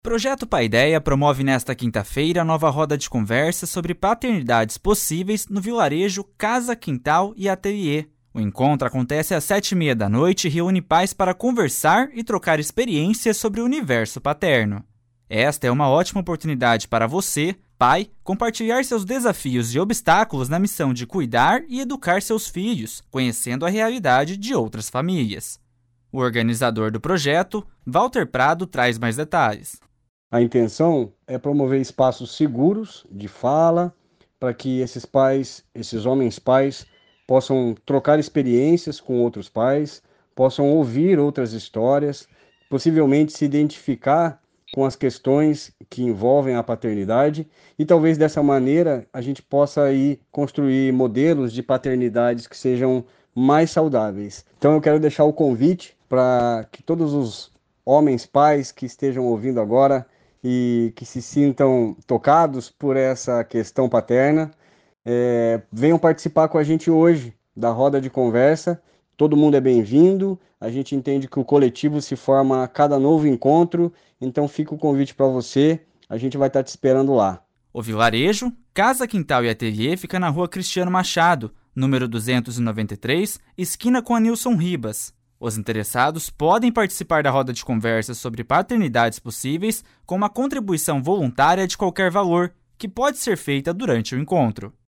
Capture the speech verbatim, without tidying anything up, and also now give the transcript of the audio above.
Projeto Paideia promove nesta quinta-feira a nova roda de conversa sobre paternidades possíveis no vilarejo Casa, Quintal e Ateliê. O encontro acontece às sete e meia da noite e reúne pais para conversar e trocar experiências sobre o universo paterno. Esta é uma ótima oportunidade para você, pai, compartilhar seus desafios e obstáculos na missão de cuidar e educar seus filhos, conhecendo a realidade de outras famílias. O organizador do projeto, Walter Prado, traz mais detalhes. A intenção é promover espaços seguros de fala para que esses pais, esses homens pais, possam trocar experiências com outros pais, possam ouvir outras histórias, possivelmente se identificar com as questões que envolvem a paternidade e talvez dessa maneira a gente possa aí construir modelos de paternidades que sejam mais saudáveis. Então eu quero deixar o convite para que todos os homens pais que estejam ouvindo agora e que se sintam tocados por essa questão paterna, é, venham participar com a gente hoje da roda de conversa. Todo mundo é bem-vindo, a gente entende que o coletivo se forma a cada novo encontro, então fica o convite para você, a gente vai estar te esperando lá. O vilarejo, Casa, Quintal e Ateliê fica na rua Cristiano Machado, número duzentos e noventa e três, esquina com a Nilson Ribas. Os interessados podem participar da roda de conversa sobre paternidades possíveis com uma contribuição voluntária de qualquer valor, que pode ser feita durante o encontro.